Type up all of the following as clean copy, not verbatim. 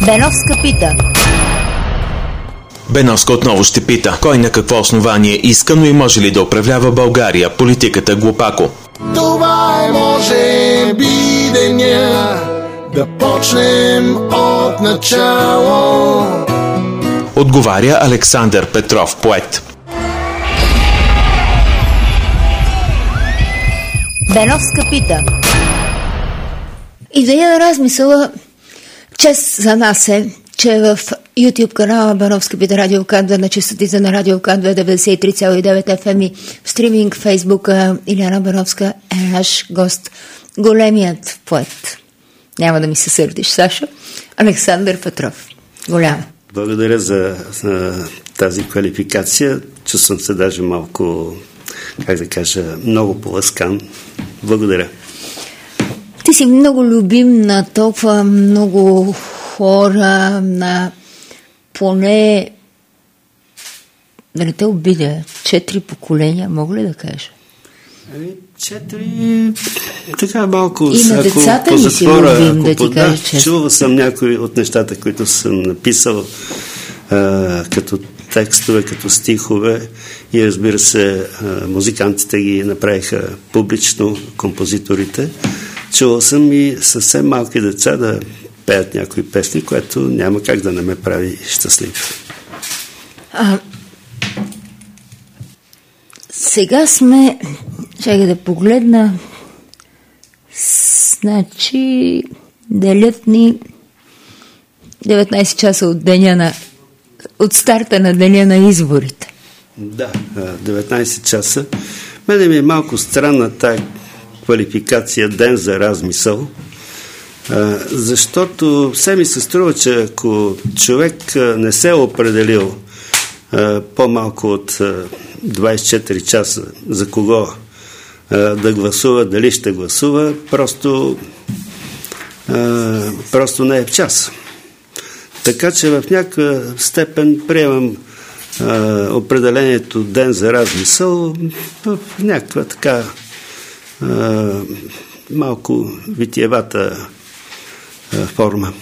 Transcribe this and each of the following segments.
Беновска пита. Беновска отново ще пита: кой на какво основание иска, но и може ли да управлява България? Политиката глупако. Това е може би деня да почнем от начало. Отговаря Александър Петров, поет. Беновска пита. Идея на размисъла. Чест за нас е, че в YouTube канала Беновска пита Радио К2 на честотите на Радио К2 93,9 FM и в стриминг в Фейсбука Иляна Беновска е наш гост. Големият поет. Няма да ми се сърдиш, Сашо. Александър Петров. Голям. Благодаря за тази квалификация. Чувствам се даже малко, как да кажа, много поласкан. Благодаря. Ти си много любим на толкова много хора, на поне, да не те обидя, 4 поколения, мога ли да кажа? 4, така малко. И на децата ли си любим, да ти кажа честно? Чувал съм някои от нещата, които съм написал като текстове, като стихове, и разбира се, музикантите ги направиха публично, композиторите. Чувал съм и съвсем малки деца да пеят някои песни, което няма как да не ме прави щастлив. Сега сме, чакай да погледна, значи делят ни 19 часа от деня от старта на деня на изборите. Да, 19 часа. Мене ми е малко странна тая квалификация ден за размисъл, защото все ми се струва, че ако човек не се е определил по-малко от 24 часа за кого да гласува, дали ще гласува, просто не е в час. Така че в някаква степен приемам определението ден за размисъл в някаква така малко витиевата форма.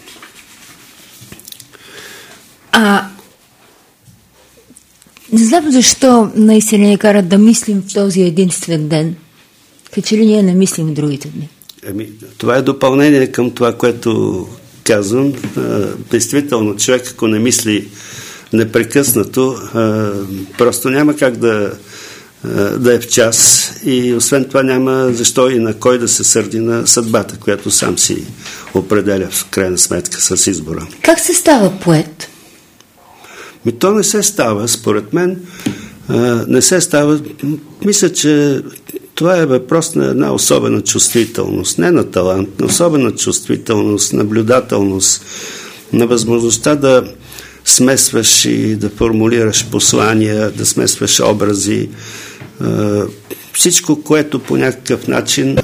Не знам защо наистина ни карат да мислим в този единствен ден, като че ли ние не мислим в другите дни. Това е допълнение към това, което казвам. Действително, човек, ако не мисли непрекъснато, просто няма как да е в час, и освен това няма защо и на кой да се сърди на съдбата, която сам си определя в крайна сметка с избора. Как се става поет? То не се става, според мен. Не се става. Мисля, че това е въпрос на една особена чувствителност, не на талант, на особена чувствителност, наблюдателност, на възможността да смесваш и да формулираш послания, да смесваш образи, всичко, което по някакъв начин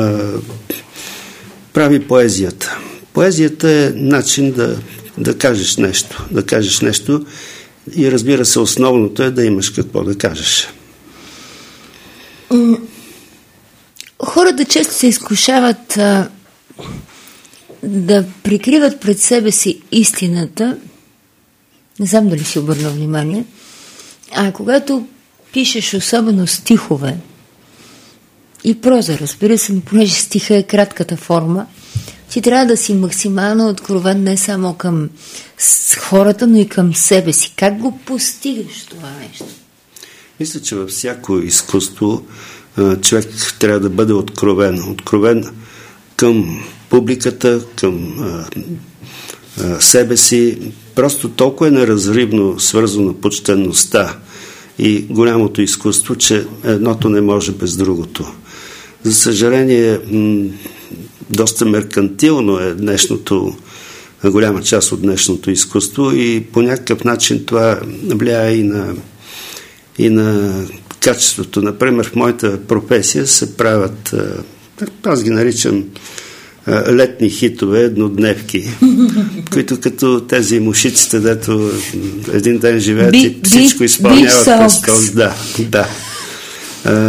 прави поезията. Поезията е начин да кажеш нещо, и разбира се, основното е да имаш какво да кажеш. Хората често се изкушават да прикриват пред себе си истината. Не знам дали си обърна внимание. Когато пишеш особено стихове и проза, разбира се, понеже стиха е кратката форма, ти трябва да си максимално откровен не само към хората, но и към себе си. Как го постигаш това нещо? Мисля, че във всяко изкуство човек трябва да бъде откровен. Откровен към публиката, към себе си. Просто толкова е неразривно свързано почтеността и голямото изкуство, че едното не може без другото. За съжаление, доста меркантилно е голяма част от днешното изкуство, и по някакъв начин това влияе и на качеството. Например, в моята професия се правят, аз ги наричам летни хитове, еднодневки, които като тези мушиците, дето един ден живеят и всичко изпълняват през този. Да.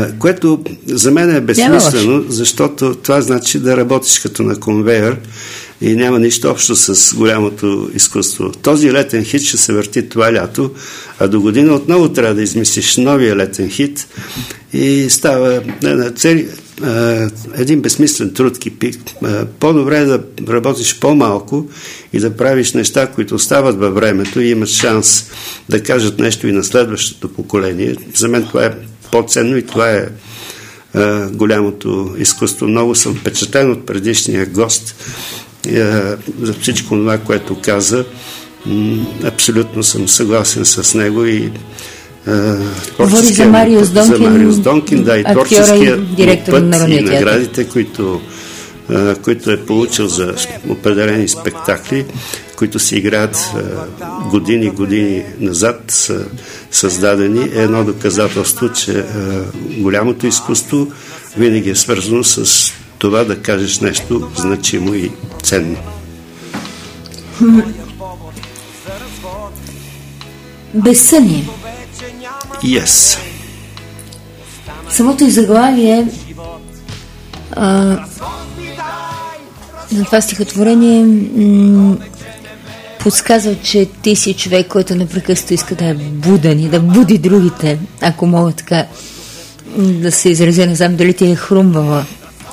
Което за мен е безсмислено, защото това значи да работиш като на конвейер и няма нищо общо с голямото изкуство. Този летен хит ще се върти това лято, а до година отново трябва да измислиш новия летен хит и става един безсмислен труд кипи. По-добре е да работиш по-малко и да правиш неща, които остават във времето и имаш шанс да кажат нещо и на следващото поколение. За мен това е по-ценно и това е голямото изкуство. Много съм впечатлен от предишния гост за всичко това, което каза. Абсолютно съм съгласен с него и говори за Мариус Донкин, да, и творческия път и наградите, които е получил за определени спектакли, които се играят години назад, са създадени, е едно доказателство, че голямото изкуство винаги е свързано с това да кажеш нещо значимо и ценно. Безсъние. Yes. Самото заглавие на това стихотворение подсказва, че ти си човек, който непрекъснато иска да е буден и да буди другите, ако мога така да се изразя. Не знам дали ти е хрумвала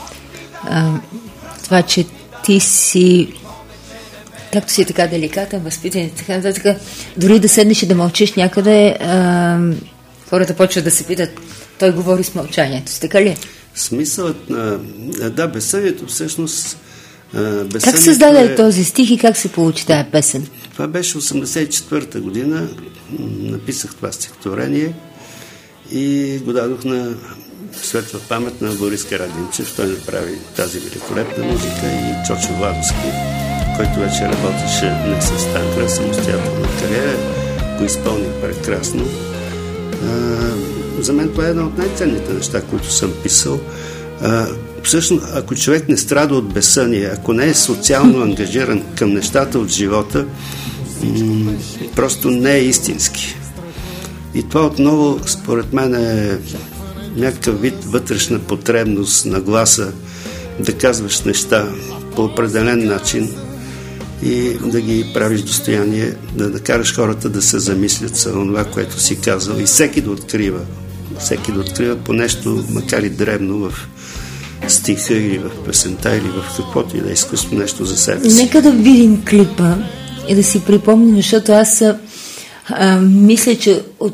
това, че ти си, както си така деликатен, възпитан и така нататък, дори да седнеш и да мълчиш някъде, хората почват да се питат, той говори с мълчанието. Така ли? Смисълът на... Да, безсънието всъщност... Как създаде този стих и как се получи тая песен? Това беше 1984 година. Написах това стихотворение и го дадох на светла памет на Борис Карадимчев. Той направи тази великолепна музика и Чочо Владовски, който вече работеше не с Танкра, самостоятелна кариера, го изпълни прекрасно. За мен това е една от най-ценните неща, които съм писал. Всъщност, ако човек не страда от безсъние, ако не е социално ангажиран към нещата от живота, просто не е истински. И това отново, според мен, е някакъв вид вътрешна потребност, нагласа да казваш неща по определен начин и да ги правиш достояние, да накараш хората да се замислят за това, което си казал и всеки да открива по нещо, макар и дребно в стиха или в песента или в каквото и да е изкуство нещо за себе си. Нека да видим клипа и да си припомним, защото аз мисля, че от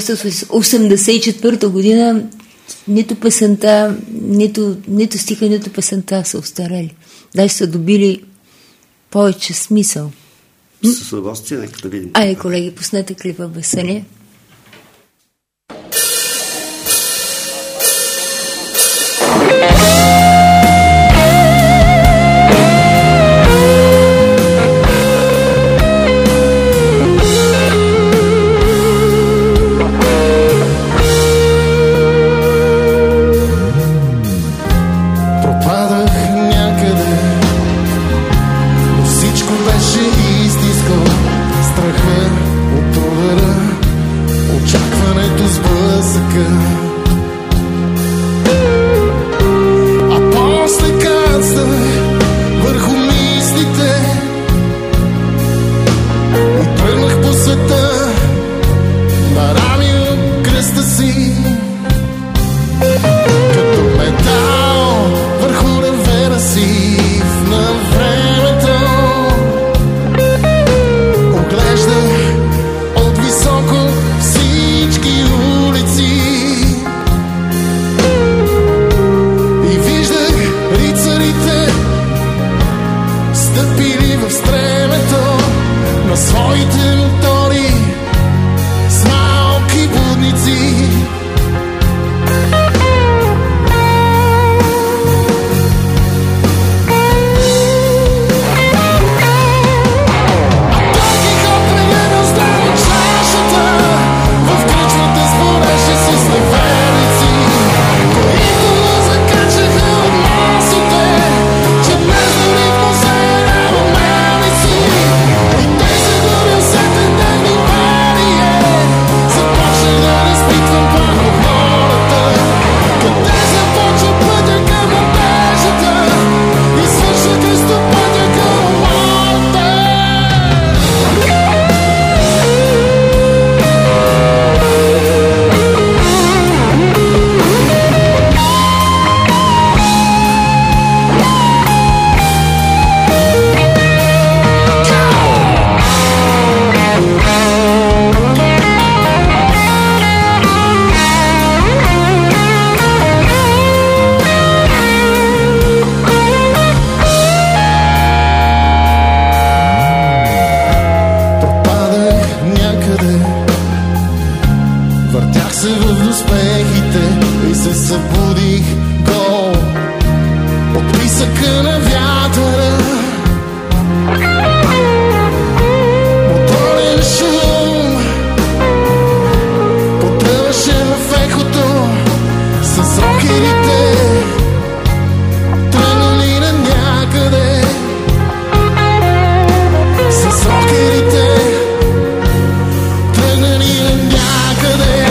1984 година нито песента, нито стиха, нито песента са остарели. Даже са добили повече смисъл. С удоволствие, нека да видим. Айде, колеги, пуснете клипа Безсъние. писъка на вятъра. Моторен шум потъваше в ехото с рокерите, тръгнали на някъде. С рокерите тръгнали на някъде.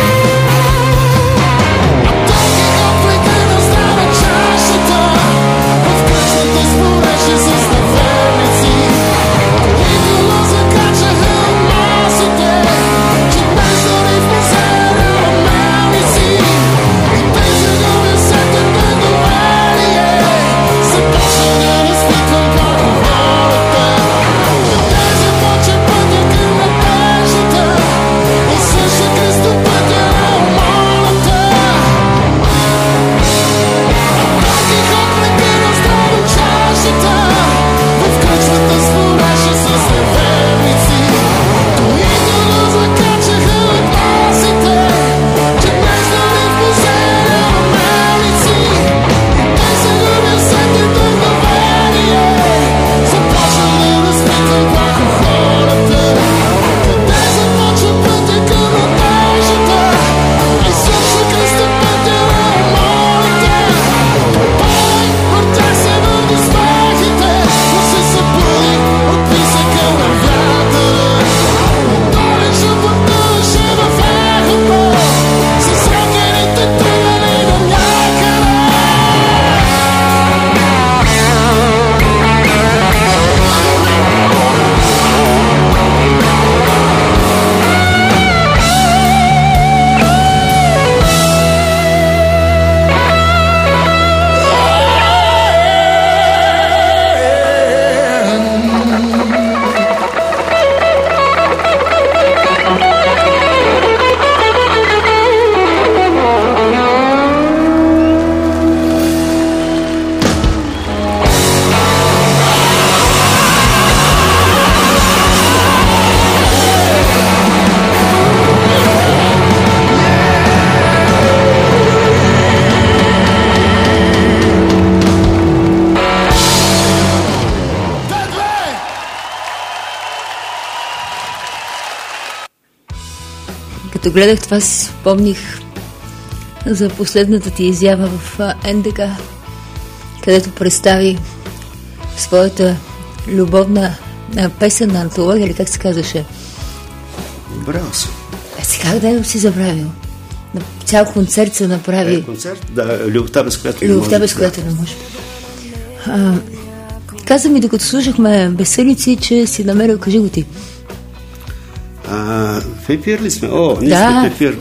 Като гледах това, си спомних за последната ти изява в НДК, където представи своята любовна песен на антология, или как се казваше? Браво съм. Сега да си забравил. Цял концерт се направи. Концерт? Да, любовта без която не може. Любовта без която не може. Каза ми, докато слушахме Безсъници, че си намерил, кажи го ти. В ефир ли сме? Ние сме в ефир.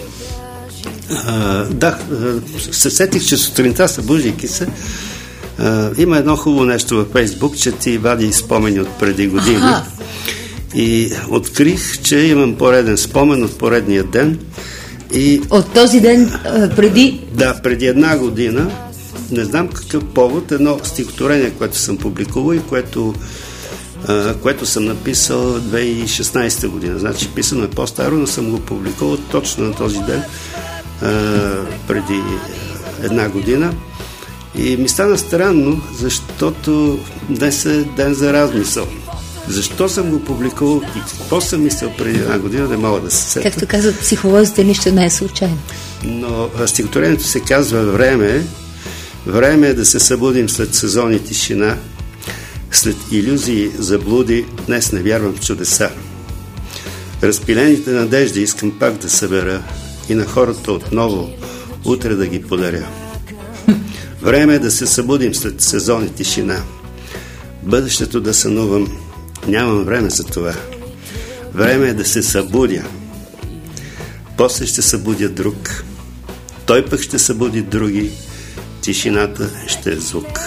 Се сетих, че сутринта, събуждайки се, има едно хубаво нещо във Фейсбук, че ти вади спомени от преди години. И открих, че имам пореден спомен от поредния ден. И от този ден преди? Да, преди една година. Не знам какъв повод. Едно стихотворение, което съм публикувал и което съм написал 2016 година. Значи писано е по-старо, но съм го публикувал точно на този ден преди една година. И ми стана странно, защото днес е ден за размисъл. Защо съм го публикувал и какво съм мислил преди една година, не мога да се сетя. Както казват психолозите, нищо не е случайно. Но стихотворението се казва Време. Време е да се събудим след сезон и тишина. След илюзии, заблуди, днес не вярвам в чудеса. Разпилените надежди искам пак да събера и на хората отново утре да ги подаря. Време е да се събудим след сезон и тишина. Бъдещето да сънувам, нямам време за това. Време е да се събудя. После ще събудя друг. Той пък ще събуди други. Тишината ще е звук.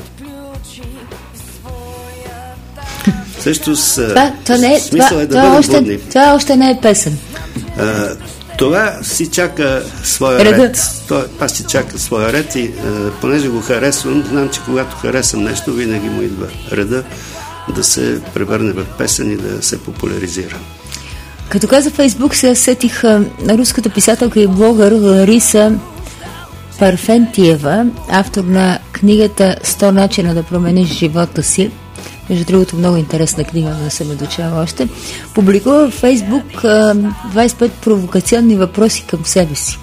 Също смисъл е да бъдем будни. Това още не е песен. Това си чака своя ред. Аз си чака своя ред и понеже го харесвам, знам, че когато харесвам нещо, винаги му идва реда да се превърне в песен и да се популяризира. Като каза Фейсбук, се сетих на руската писателка и блогър Лариса Парфентиева, автор на книгата «100 начина да промениш живота си», между другото много интересна книга, не съм я дочала още, публикува във Фейсбук 25 провокационни въпроси към себе си.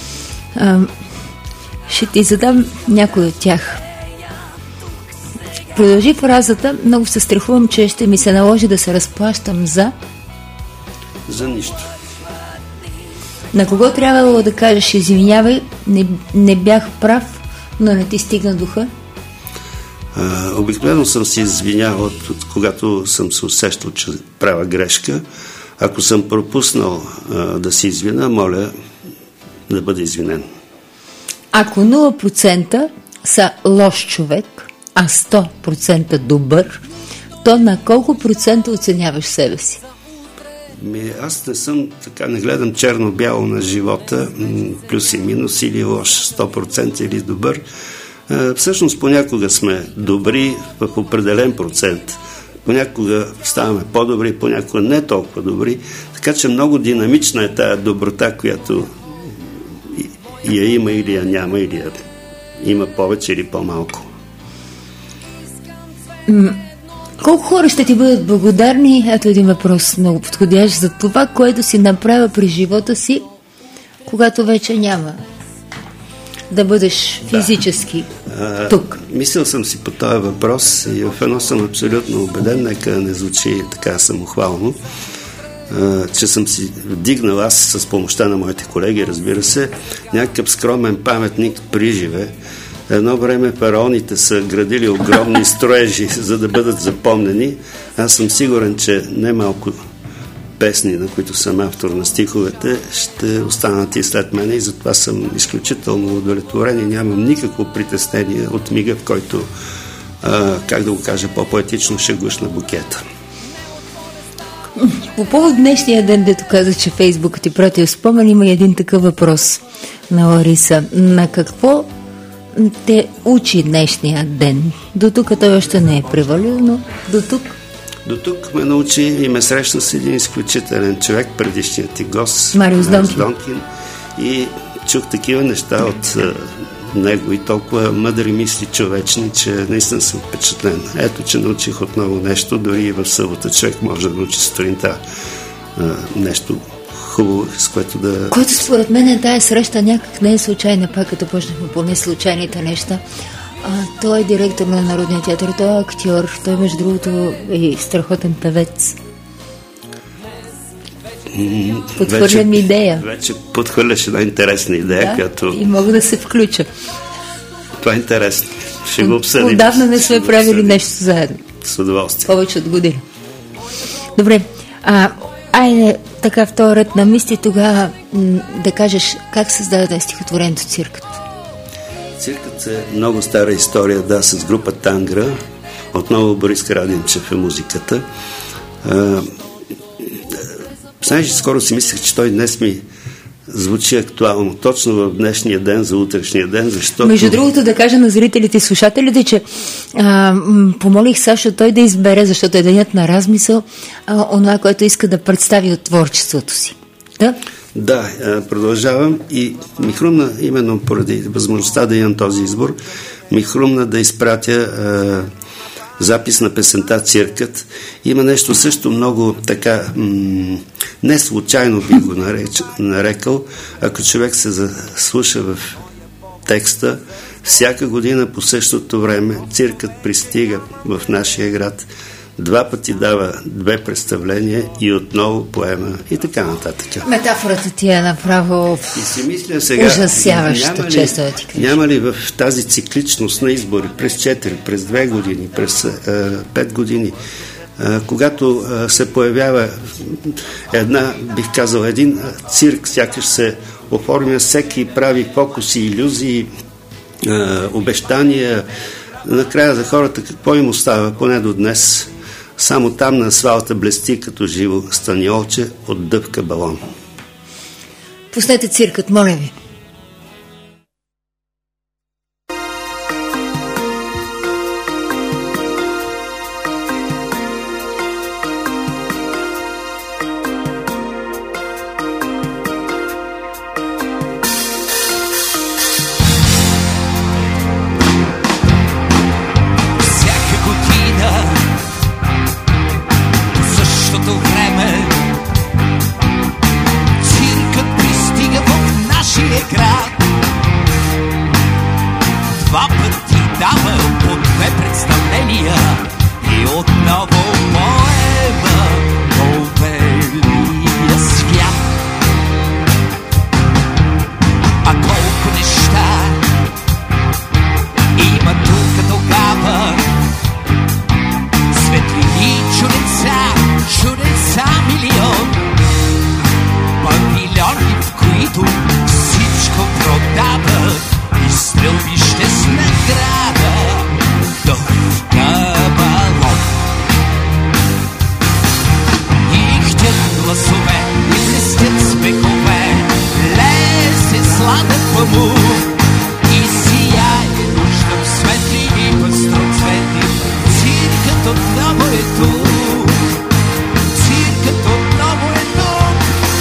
Ще ти задам някой от тях. Продължи фразата: много се страхувам, че ще ми се наложи да се разплащам за нищо. На кого трябвало да кажеш: извинявай, не бях прав, но не ти стигна духа? Обикновено съм се извинявал, когато съм се усещал, че правя грешка. Ако съм пропуснал да се извина, моля да бъда извинен. Ако 0% са лош човек, а 100% добър, то на колко процента оценяваш себе си? Аз не гледам черно-бяло на живота, плюс и минус, или лош 100% или добър. Всъщност понякога сме добри в определен процент. Понякога ставаме по-добри, понякога не толкова добри. Така че много динамична е тая доброта, която я има или я няма, или я има повече или по-малко. Колко хора ще ти бъдат благодарни? Ето един въпрос много подходящ за това, което си направил при живота си, когато вече няма да бъдеш физически тук. Мислил съм си по този въпрос и в едно съм абсолютно убеден, нека не звучи така самохвално, че съм си вдигнал аз с помощта на моите колеги, разбира се, някакъв скромен паметник при живе. Едно време фараоните са градили огромни строежи, за да бъдат запомнени. Аз съм сигурен, че немалко песни, на които съм автор на стиховете, ще останат и след мене, и затова съм изключително удовлетворен и нямам никакво притеснение от мига, в който, как да го кажа по-поетично, ще гушна букета. По повод днешния ден, дето каза, че Фейсбук ти пратил спомен, има един такъв въпрос на Лариса. На какво те учи днешния ден? До тук той още не е превалил, но до тук? До тук ме научи и ме срещна с един изключителен човек, предишният ти гост, Мариус Донкин. И чух такива неща от него и толкова мъдри мисли човечни, че наистина съм впечатлен. Ето, че научих отново нещо, дори и в събота човек може да научи сутринта нещо хубаво, с което да... Което според мен е тая среща някак не е случайна, пак като почнахме по неслучайните неща. Той е директор на Народния театър, той е актьор, той между другото е страхотен певец. Подхвърлям идея. Вече подхвърляш една интересна идея, която... и мога да се включа. Това е интересно. Ще го обсъдим. Отдавна не сме правили нещо заедно. С удоволствие. Повече от година. Добре. Айде, така в този ред на мисли, тогава да кажеш как създаде стихотворението Циркът. Циркът е много стара история, да, с група Тангра. Отново Борис Карадимчев е музиката. Знаеш, скоро си мислех, че той днес ми звучи актуално, точно в днешния ден, за утрешния ден, защото... Между другото, да кажа на зрителите и слушателите, че помолих Сашо той да избере, защото е денят на размисъл, онова, което иска да представи от творчеството си. Да? Да, продължавам и ми хрумна, именно поради възможността да имам този избор, ми хрумна да изпратя запис на песента Циркът. Има нещо също много така не случайно би го нарекал, ако човек се заслуша в текста. Всяка година по същото време Циркът пристига в нашия град, 2 пъти дава 2 представления и отново поема и така нататък. Метафората ти е направо ужасяваща, често да ти кажа. Няма ли в тази цикличност на избори през 4, през 2 години, през 5 години, когато се появява бих казал, един цирк, сякаш се оформя, всеки прави фокуси, илюзии, обещания, накрая за хората какво им остава, поне до днес? Само там на асфалта блести като живо станиолче от дъвка балон. Пуснете Циркът, моля ви. отново поема по белия свят. А колко неща има тук тогава, светлини, чудеса милион, павилиони, в които всичко продават и стрелбище с награда до кабалон. И хтят гласове, и блестят смехове, лезе сладък памук и сияе нощта в светли и пъстроцвети. Циркът отново е тук, циркът отново е тук.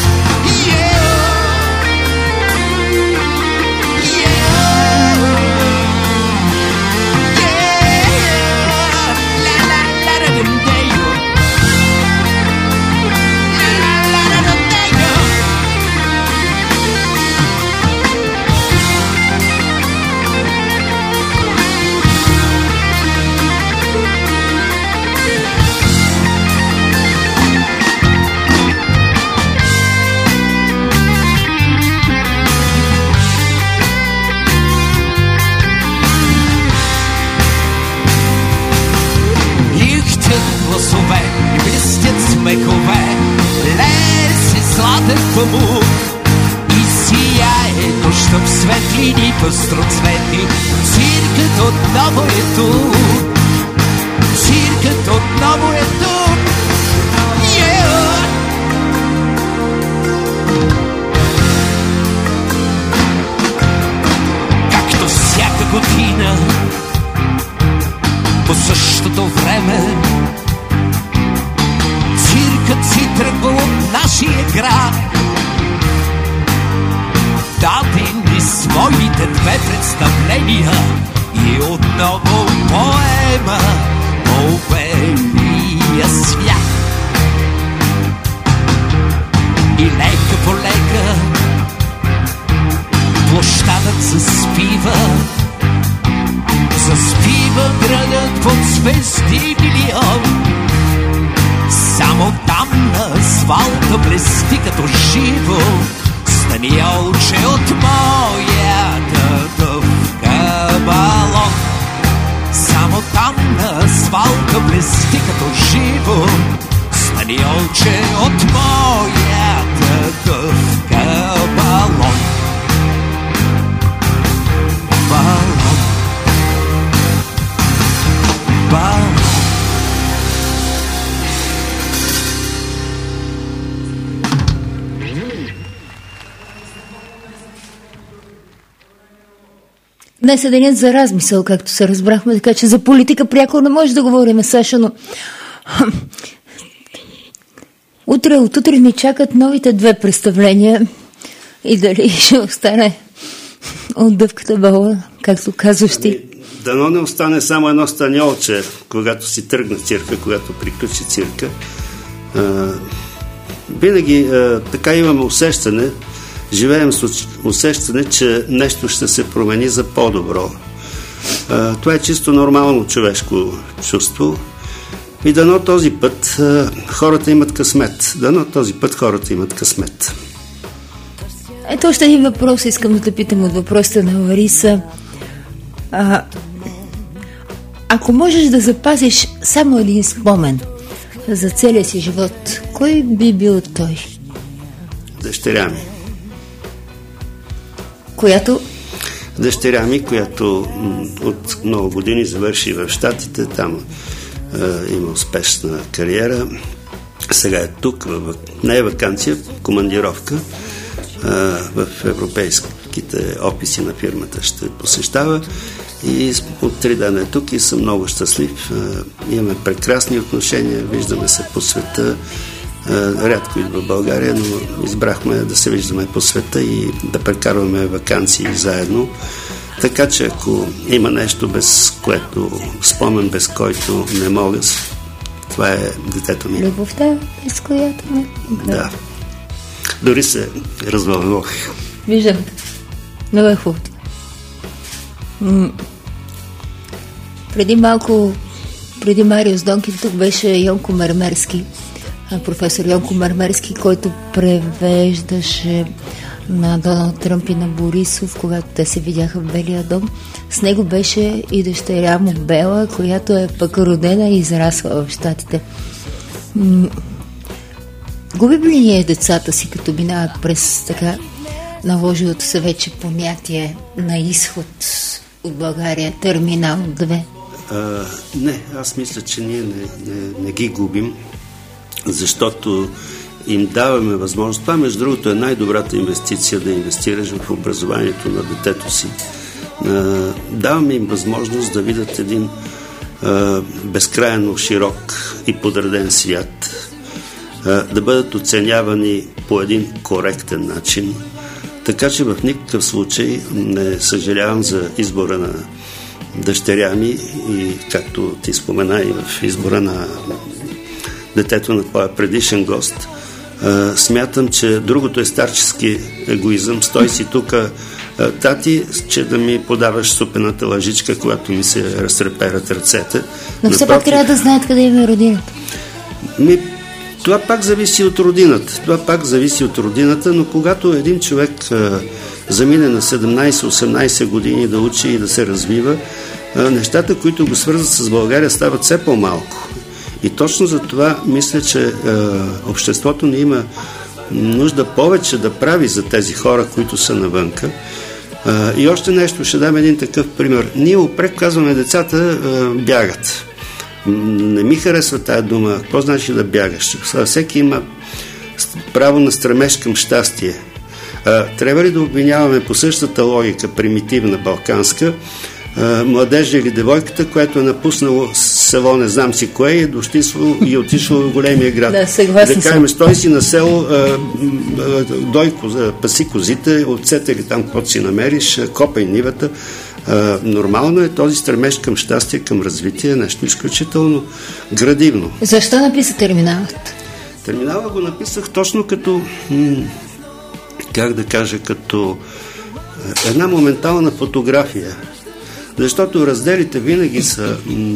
И блестят смехове, лезе сладък памук и сияе нощта в светлини пъстроцвети. Циркът отново е тук, циркът отново е тук. Както всяка година по същото време, циркът си тръгва от нашия град. Даде ни своите две представления и отново поема по белия свят. И лека по лека площадът заспива градът под звезди милион. Само там на асфалта блести като живо Станиолче от моята дъвка балон. Само там на асфалта блести като живо Станиолче от моята дъвка балон. Балон, балон. Днес е денят за размисъл, както се разбрахме, така че за политика пряко не може да говорим, Саша, но от утре ни чакат новите две представления и дали ще остане от дъвката бала, както казваш ти. Дано не остане само едно станиолче, когато си тръгне цирка, когато приключи цирка. Винаги така имаме усещане, живеем с усещане, че нещо ще се промени за по-добро. Това е чисто нормално човешко чувство. И дано този път хората имат късмет. Дано този път хората имат късмет. Ето още един въпрос, искам да те питам от въпросите на Лариса. Ако можеш да запазиш само един спомен за целия си живот, кой би бил той? Дъщеря ми. Която? Дъщеря ми, която от много години завърши в Щатите, там има успешна кариера. Сега е тук, не е ваканция, командировка в европейските офиси на фирмата ще посещава и от 3 дена е тук и съм много щастлив. Имаме прекрасни отношения, виждаме се по света. Рядко идва в България, но избрахме да се виждаме по света и да прекарваме ваканции заедно. Така че ако има нещо, без което спомен, без който не мога, това е детето ми. Любовта, без която не мога. Да. Дори се развълнувах. Виждам. Много е хубаво. Преди малко преди Мариус Донкин, тук беше Йонко Мермерски, професор Йонко Мермерски, който превеждаше на Доналд Тръмп и на Борисов, когато те се видяха в Белия дом. С него беше и дъщеря му Бела, която е пък родена и израсла в Щатите. Губим ли ние децата си, като минават през така наложилото се вече понятие на изход от България, терминал 2? Не, аз мисля, че ние не ги губим, защото им даваме възможност. Това, между другото, е най-добрата инвестиция, да инвестираш в образованието на детето си. Даваме им възможност да видят един безкрайно широк и подреден свят, да бъдат оценявани по един коректен начин. Така че в никакъв случай не съжалявам за избора на дъщеря ми и, както ти спомена, и в избора на детето на твоя предишен гост. Смятам, че другото е старчески егоизъм. Стой си тук, тати, че да ми подаваш супената лъжичка, когато ми се разтреперят ръцете. Но все пак трябва да знаят къде им е родината. Това пак зависи от родината. Но когато един човек замине на 17-18 години да учи и да се развива, нещата, които го свързват с България, стават все по-малко. И точно за това мисля, че обществото ни има нужда повече да прави за тези хора, които са навънка. И още нещо, ще дам един такъв пример. Ние упрек казваме, децата бягат. Не ми харесва тая дума. Какво значи да бягаш? Всеки има право на стремеж към щастие. Трябва ли да обвиняваме по същата логика, примитивна, балканска, младежа или девойката, която е напуснало село, не знам си кое, и отишло в големия град. Да, съгласен съм. Да кажем, стой си на село, паси козите, отцете ли там, каквото си намериш, копай нивата. Нормално е този стремеж към щастие, към развитие, нещо изключително градивно. Защо написа терминалът? Терминала го написах точно като като една моментална фотография. Защото разделите винаги са,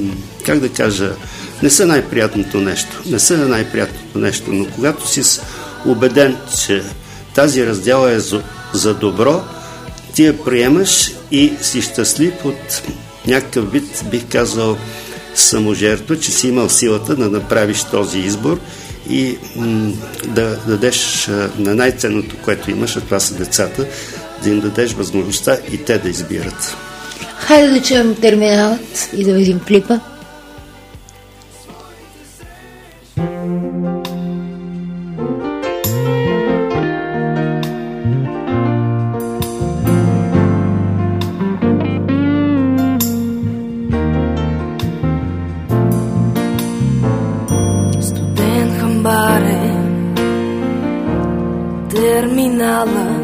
не са най-приятното нещо. Но когато си убеден, че тази раздела е за добро, ти я приемаш и си щастлив от някакъв вид, бих казал, саможертва, че си имал силата да направиш този избор и да дадеш на най-ценното, което имаш, а това са децата, да им дадеш възможността и те да избират. Хайде да чуем терминалът и да видим клипа. Студен хамбаре, терминала,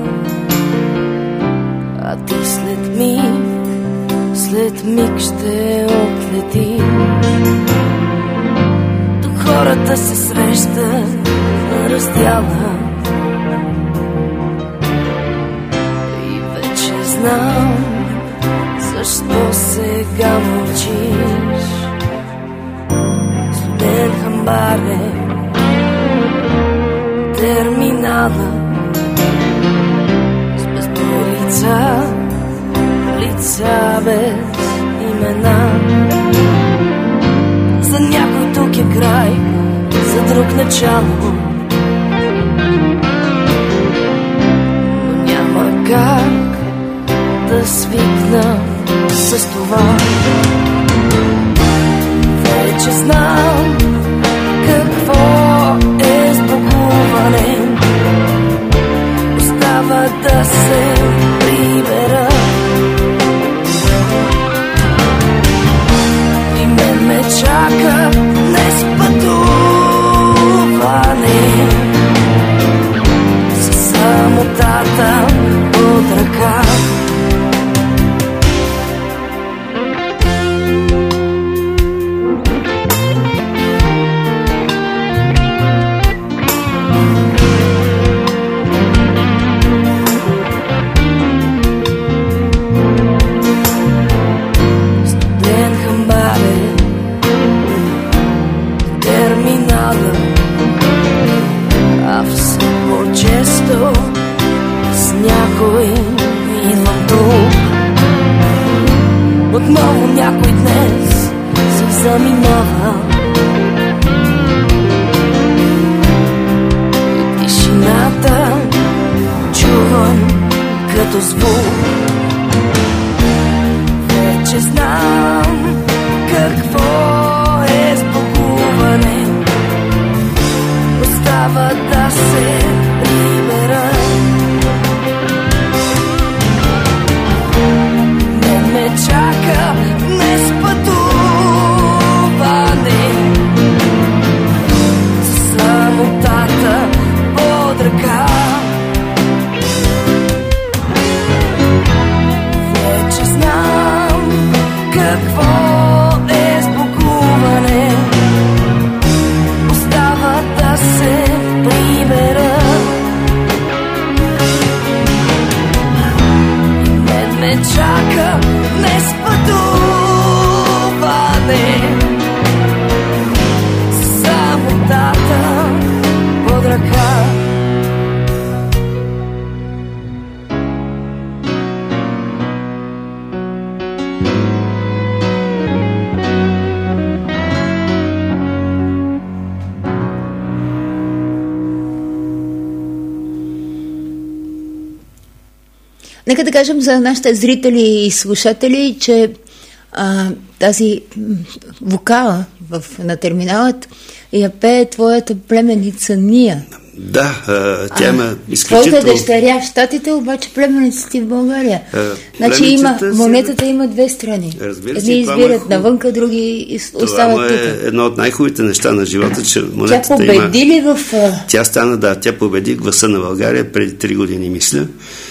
а ти след миг ще отлети. Тук хората се срещат на раздяла и вече знам защо сега мълчиш. Студен хамбаре, терминала, с безброй лица без имена. За някой тук е край, за друг начало, но няма как да свикна с това. Вече знам какво е сбогуване, остава да се прибера. И мен ме чака днес пътуване. отново някой днес се заминава. И тишината чувам като звук. Вече знам какво е сбогуване. Остава да се прибера. Не чака днес пътуване. Самотата под ръка. Вече знам какво е сбогуване. Остава да се прибера. Ме чака днес пътуване. Самотата под ръка. Нека да кажем за нашите зрители и слушатели, че тази вокала на терминалът я пее твоята племеница Ния. Да, тя има изключително... Твоята дъщеря в Щатите, обаче племеницата ти в България. Значи монетата има две страни. Едни избират навънка, други остават тук. Това е едно от най-хубавите неща на живота, че монетата тя победи ли в... Тя победи Гласа на България преди 3 години, мисля.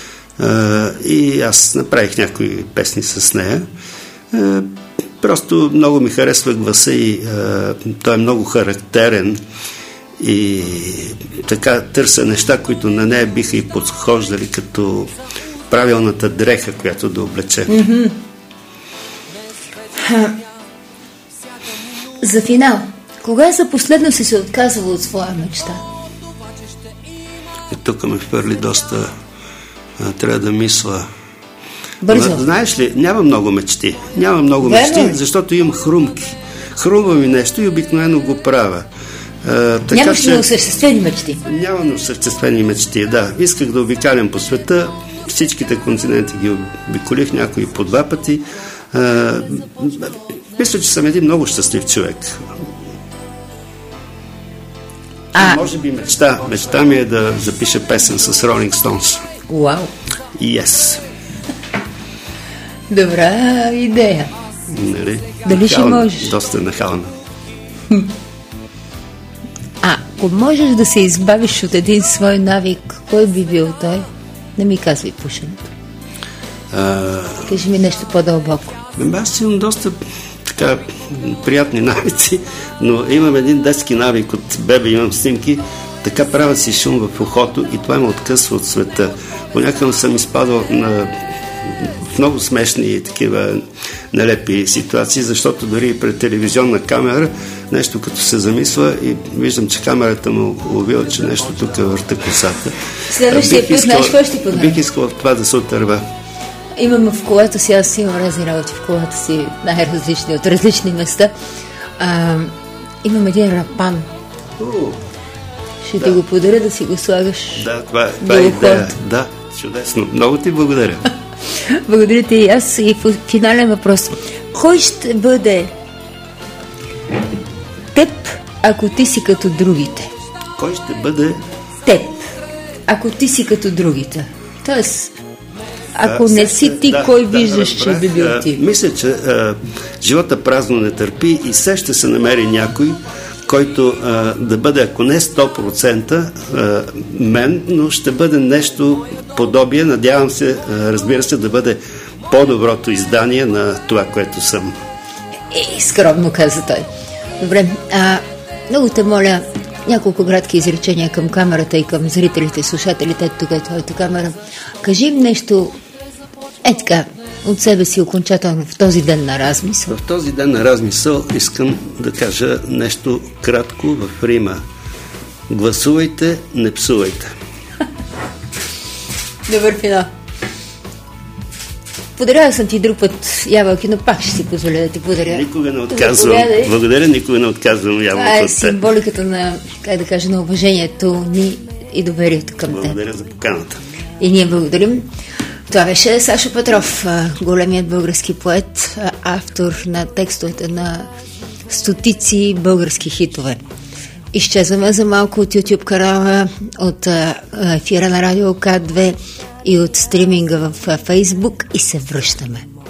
И аз направих някои песни с нея. Просто много ми харесва гласа и той е много характерен и така търся неща, които на нея биха и подхождали като правилната дреха, която да облече. За финал, кога за последно си се отказала от своя мечта? Тук ме хвърли доста... трябва да мисля. Бързо. Знаеш ли, няма много мечти. Няма много мечти, защото имам хрумки. Хрумва ми нещо и обикновено го правя. Нямаш неосъществени мечти? Нямам неосъществени мечти, да. Исках да обикалям по света. Всичките континенти ги обиколих, някои по 2 пъти. Мисля, че съм един много щастлив човек. Може би мечта ми е да запиша песен с Rolling Stones. Вау! Yes. Добра идея. Нали? Дали ще можеш? Доста нахална. Ако можеш да се избавиш от един свой навик, кой би бил той? Не ми казвай пушенето. Кажи ми нещо по-дълбоко. Аз имам доста така приятни навици, но имам един детски навик от бебе, имам снимки, така правят си шум в ухото и това ме откъсва от света. Понякога съм изпадал в много смешни такива нелепи ситуации, защото дори пред телевизионна камера нещо като се замисля и виждам, че камерата му уловила, че нещо тук върта косата. Следващия път, знаеш какво ще подам? Бих искал това да се отърва. Имам в колата си, аз имам разни работи в колата си, най-различни, от различни места. Имам един рапан. Ще ти го подаря да си го слагаш. Да, това е идея. Да, чудесно. Много ти благодаря. Благодаря ти и аз. И финален въпрос. Кой ще бъде теб, ако ти си като другите? Кой ще бъде теб, ако ти си като другите? Тоест, ако не си ти, кой виждаш, че би бил ти? Мисля, че живота празно не търпи и все ще се намери някой, който да бъде, ако не 100% мен, но ще бъде нещо подобие. Надявам се, разбира се, да бъде по-доброто издание на това, което съм. Скромно каза той. Добре, много те моля, няколко кратки изречения към камерата и към зрителите и слушателите. Тук е твоята камера. Кажи им нещо така, от себе си окончателно в този ден на размисъл. В този ден на размисъл искам да кажа нещо кратко в рима. Гласувайте, не псувайте. Добър финал. Подаряла съм ти друг път ябълки, но пак ще си позволя да ти подаря. Никога не отказвам. Благодаря, никога не отказвам ябълки. Това е символиката на, как да кажа, на уважението ни и доверието към теб. Благодаря за поканата. И ние благодарим. Това беше Сашо Петров, големият български поет, автор на текстовете на стотици български хитове. Изчезваме за малко от YouTube канала, от ефира на Радио К2 и от стриминга в Facebook и се връщаме.